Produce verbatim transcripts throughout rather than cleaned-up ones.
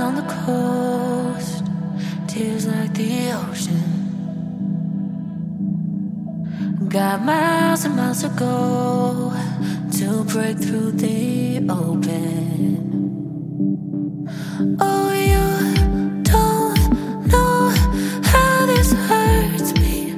on the coast, tears like the ocean. Got miles and miles to go to break through the open. Oh, you don't know how this hurts me,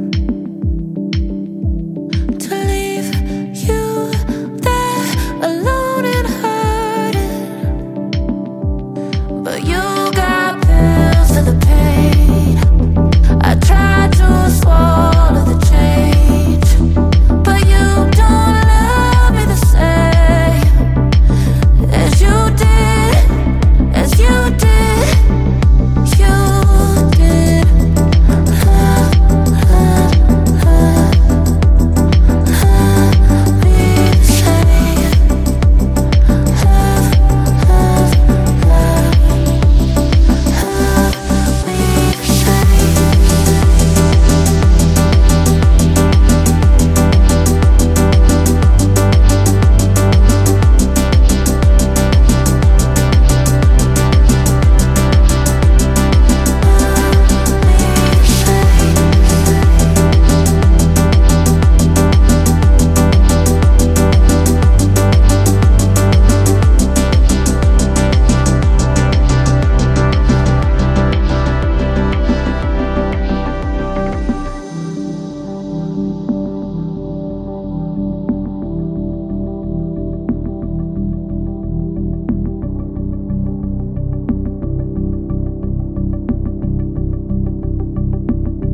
to leave you there alone and hurting. But you got pills for the pain. I tried to swallow the change, but you don't love me the same as you did, as you did, you did. Love, love, love, love me the same. Love, love, love, love me the same.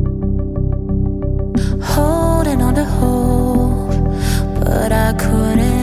Holding on to hope, but I couldn't